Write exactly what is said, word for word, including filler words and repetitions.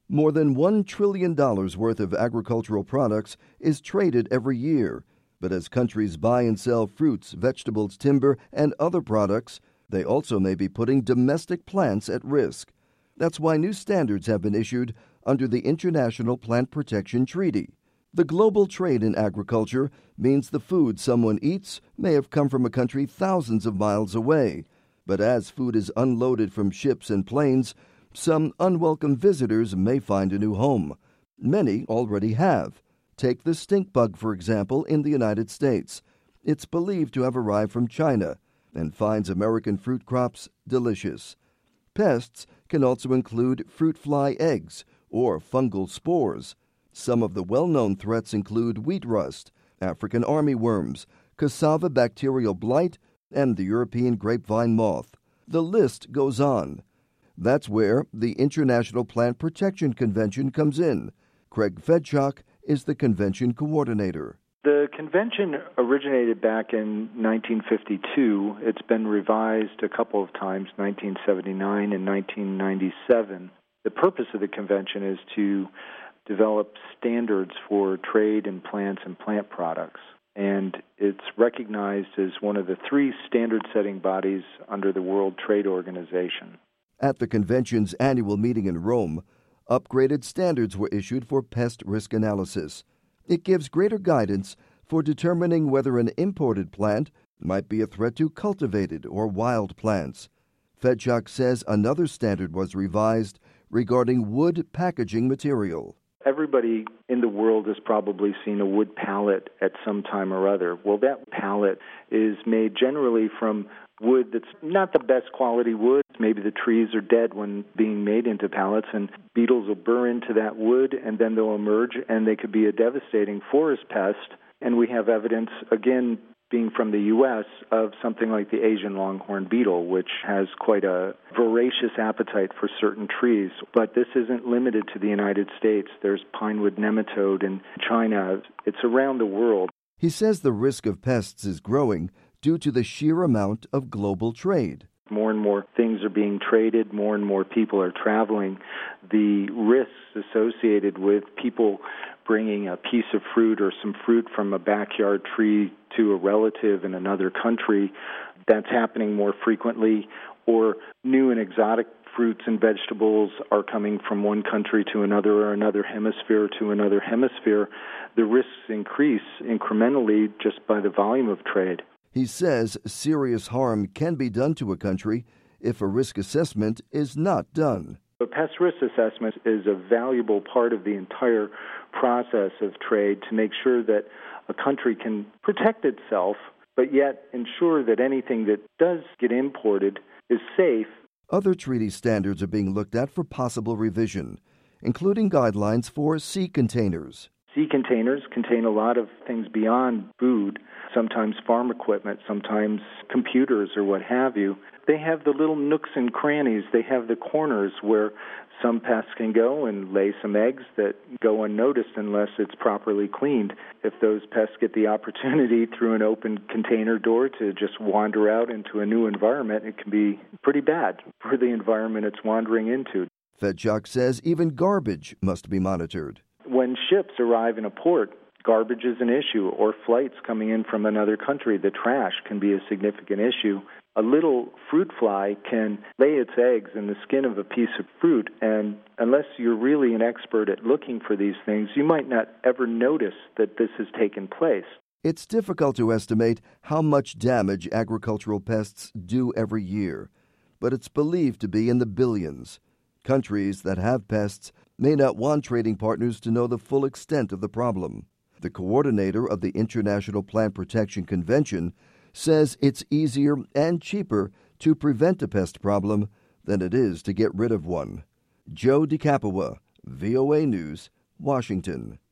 More than one trillion dollars worth of agricultural products is traded every year. But as countries buy and sell fruits, vegetables, timber, and other products, they also may be putting domestic plants at risk. That's why new standards have been issued under the International Plant Protection Treaty. The global trade in agriculture means the food someone eats may have come from a country thousands of miles away. But as food is unloaded from ships and planes, some unwelcome visitors may find a new home. Many already have. Take the stink bug, for example, in the United States. It's believed to have arrived from China and finds American fruit crops delicious. Pests can also include fruit fly eggs or fungal spores. Some of the well-known threats include wheat rust, African armyworms, cassava bacterial blight, and the European grapevine moth. The list goes on. That's where the International Plant Protection Convention comes in. Craig Fedchuk is the convention coordinator. The convention originated back in nineteen fifty-two. It's been revised a couple of times, nineteen seventy-nine and nineteen ninety-seven. The purpose of the convention is to develop standards for trade in plants and plant products. And it's recognized as one of the three standard-setting bodies under the World Trade Organization. At the convention's annual meeting in Rome, upgraded standards were issued for pest risk analysis. It gives greater guidance for determining whether an imported plant might be a threat to cultivated or wild plants. Fedchuk says another standard was revised regarding wood packaging material. Everybody in the world has probably seen a wood pallet at some time or other. Well, that pallet is made generally from wood that's not the best quality wood. Maybe the trees are dead when being made into pallets, and beetles will burrow into that wood, and then they'll emerge, and they could be a devastating forest pest. And we have evidence, again, being from the U S, of something like the Asian longhorn beetle, which has quite a voracious appetite for certain trees. But this isn't limited to the United States. There's pinewood nematode in China. It's around the world. He says the risk of pests is growing due to the sheer amount of global trade. More and more things are being traded, more and more people are traveling. The risks associated with people bringing a piece of fruit or some fruit from a backyard tree to a relative in another country, that's happening more frequently. Or new and exotic fruits and vegetables are coming from one country to another or another hemisphere to another hemisphere. The risks increase incrementally just by the volume of trade. He says serious harm can be done to a country if a risk assessment is not done. A pest risk assessment is a valuable part of the entire process of trade to make sure that a country can protect itself, but yet ensure that anything that does get imported is safe. Other treaty standards are being looked at for possible revision, including guidelines for sea containers. Sea containers contain a lot of things beyond food, sometimes farm equipment, sometimes computers or what have you. They have the little nooks and crannies. They have the corners where some pests can go and lay some eggs that go unnoticed unless it's properly cleaned. If those pests get the opportunity through an open container door to just wander out into a new environment, it can be pretty bad for the environment it's wandering into. Fedchuk says even garbage must be monitored. When ships arrive in a port, garbage is an issue, or flights coming in from another country, the trash can be a significant issue. A little fruit fly can lay its eggs in the skin of a piece of fruit, and unless you're really an expert at looking for these things, you might not ever notice that this has taken place. It's difficult to estimate how much damage agricultural pests do every year, but it's believed to be in the billions. Countries that have pests may not want trading partners to know the full extent of the problem. The coordinator of the International Plant Protection Convention says it's easier and cheaper to prevent a pest problem than it is to get rid of one. Joe DiCapua, V O A News, Washington.